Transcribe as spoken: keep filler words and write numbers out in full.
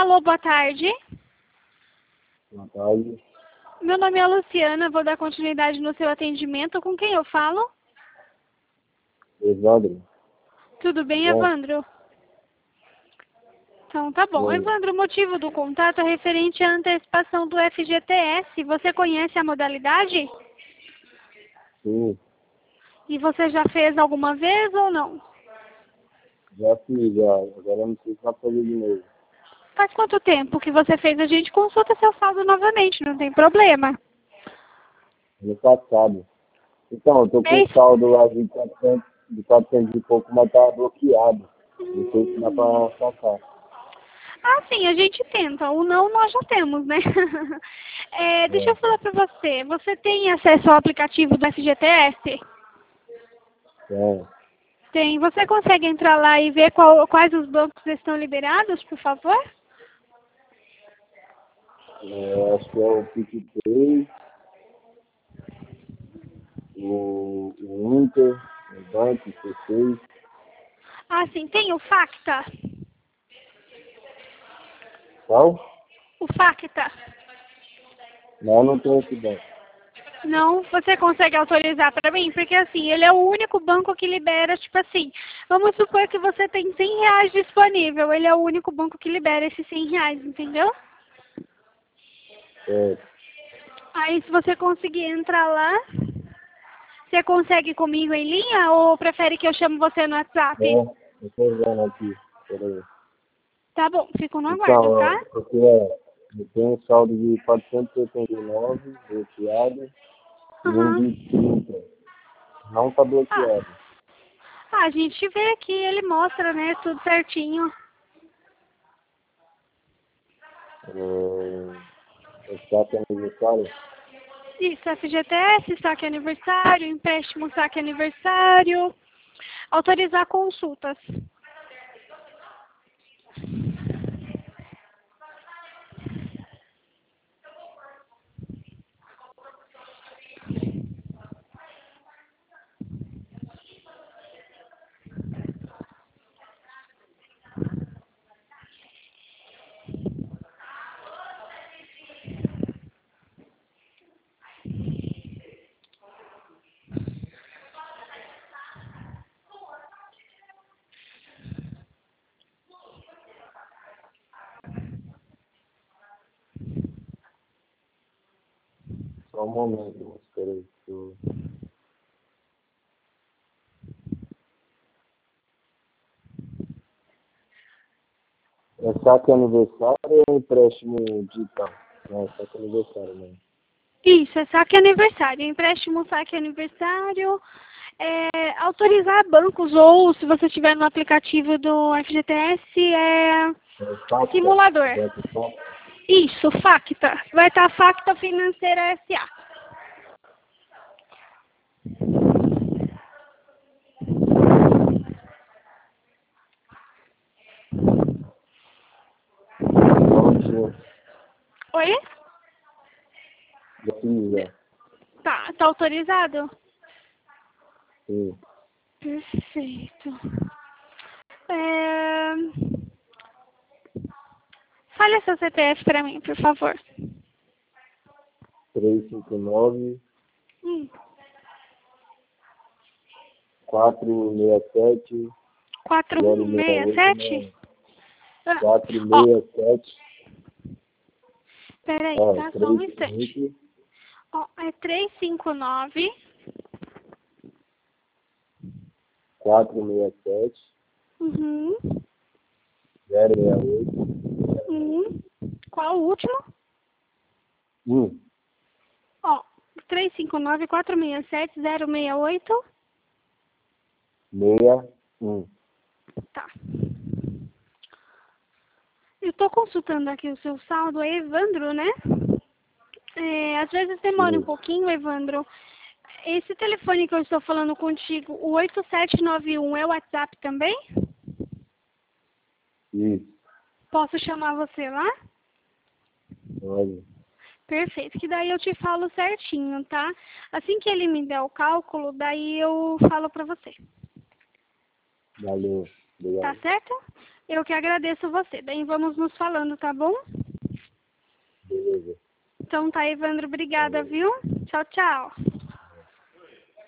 Alô, boa tarde. Boa tarde. Meu nome é Luciana, vou dar continuidade no seu atendimento. Com quem eu falo? Evandro. Tudo bem, Bom. Evandro? Então, tá bom. Bom. Evandro, o motivo do contato é referente à antecipação do F G T S. Você conhece a modalidade? Sim, E você já fez alguma vez ou não? já fiz, já. Agora eu não sei se vai fazer de novo. Faz quanto tempo que você fez? A gente consulta seu saldo novamente, não tem problema. Ano passado. Então, eu tô com Mês? o saldo lá de quatrocentos, de quatrocentos e pouco, mas tá bloqueado. Não sei se dá Hum. pra sacar. Ah, sim, a gente tenta. O não nós já temos, né? É, deixa eu É, falar pra você. Você tem acesso ao aplicativo do F G T S? é. Tem. Você consegue entrar lá e ver qual- quais os bancos estão liberados, por favor? É, acho que é o PicPay, o, o Inter, o Banco, o C seis. Ah, sim. Tem o Facta. Qual? O Facta. Não, não tem esse banco. Não, você consegue autorizar para mim? Porque assim, ele é o único banco que libera, tipo assim, vamos supor que você tem cem reais disponível, ele é o único banco que libera esses cem reais, entendeu? É, Aí se você conseguir entrar lá, você consegue comigo em linha ou prefere que eu chame você no WhatsApp? é, eu tô vendo aqui. Peraí. Tá bom, fico no aguardo, Então, tá? é, porque é, eu tenho um saldo de quatrocentos e oitenta e nove bloqueado e um Aham. de trinta. Não está Ah, bloqueado. ah, a gente vê aqui, ele mostra, né, tudo certinho. É, é saque aniversário? Isso, F G T S, saque aniversário, empréstimo, saque aniversário, autorizar consultas. Só um momento, mas peraí. que eu- É saque aniversário ou é empréstimo digital? Não, é saque aniversário mesmo. Isso, é saque aniversário, empréstimo, saque aniversário, é, autorizar bancos ou, se você estiver no aplicativo do F G T S, é É Facta? simulador. Banco Facta? Isso, Facta. Vai estar Facta Financeira S A. Prontinho. Oi? Já fiz, já. Tá, tá autorizado? Sim. Perfeito. É... Fale seu C P F para mim, por favor. três cinco nove, Hum. quatro seis sete, zero seis oito quatro um seis sete? nove. Ah, quatro ó, seis sete. peraí, Ó, tá? Só um três instante. cinco. Ó, é três cinco nove. quatro seis sete, Uhum. zero seis oito. Uhum. Qual o último? um. Ó, três cinco nove, quatro seis sete, zero seis oito. seis um. Tá. Eu tô consultando aqui o seu saldo, é Evandro, né? É, às vezes demora um Sim. pouquinho, Evandro. Esse telefone que eu estou falando contigo, o oito sete nove um, é o WhatsApp também? Isso. Posso chamar você lá? Olha. Perfeito, que daí eu te falo certinho, tá? Assim que ele me der o cálculo, daí eu falo pra você. Valeu. Tá Obrigado. certo? Eu que agradeço você. Daí vamos nos falando, tá bom? Beleza. Então tá, Evandro. Obrigada, viu? Tchau, tchau.